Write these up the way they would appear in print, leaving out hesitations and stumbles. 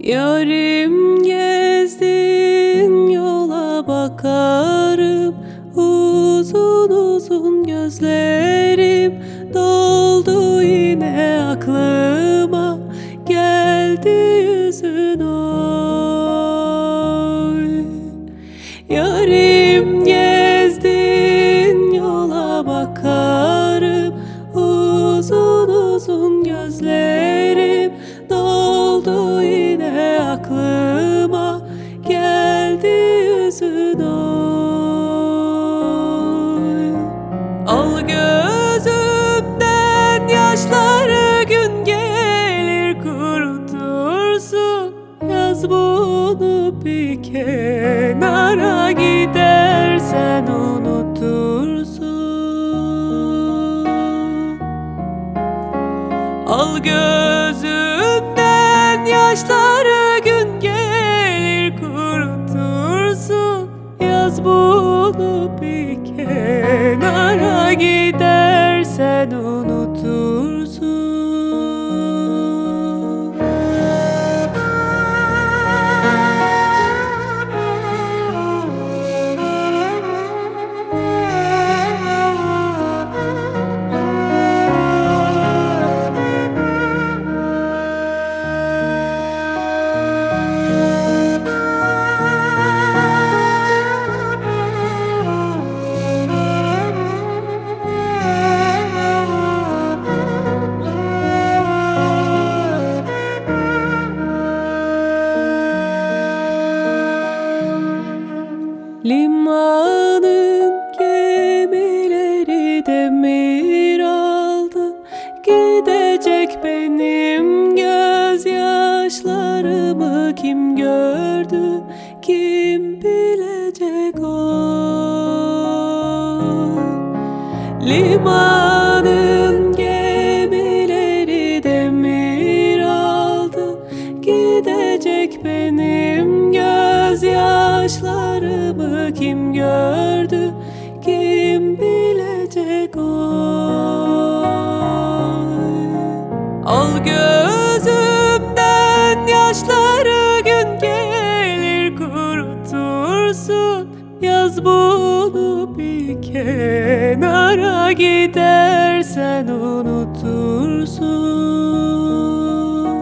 Yarim gezdin yola bakarım, uzun uzun gözlerim doldu yine aklıma, geldi yüzün oy. Yarim gezdin yola bakarım, uzun uzun gözlerim doldu yine aklıma, geldi yüzün oy. Al gözümden yaşları, gün gelir kurutursun. Yaz bunu bir kenara, gidersen unutursun. Al gözümden yaşları, gün gelir kurutursun. Yaz bunu bir kenara, gidersen unutursun. Limanın gemileri demir aldı, gidecek benim gözyaşlarımı kim gördü, kim bilecek o. Limanın gemileri demir aldı, gidecek benim gözyaşlarımı kim gördü, kim bilecek oy. Al gözümden yaşları, gün gelir kurutursun. Yaz bunu bir kenara, gidersen unutursun.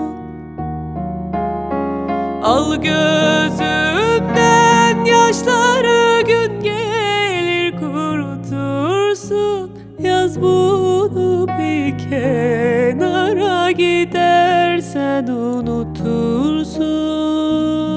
Al gözümden yaşları, gün gelir kurutursun. Yaz bunu bir kenara, gidersen unutursun.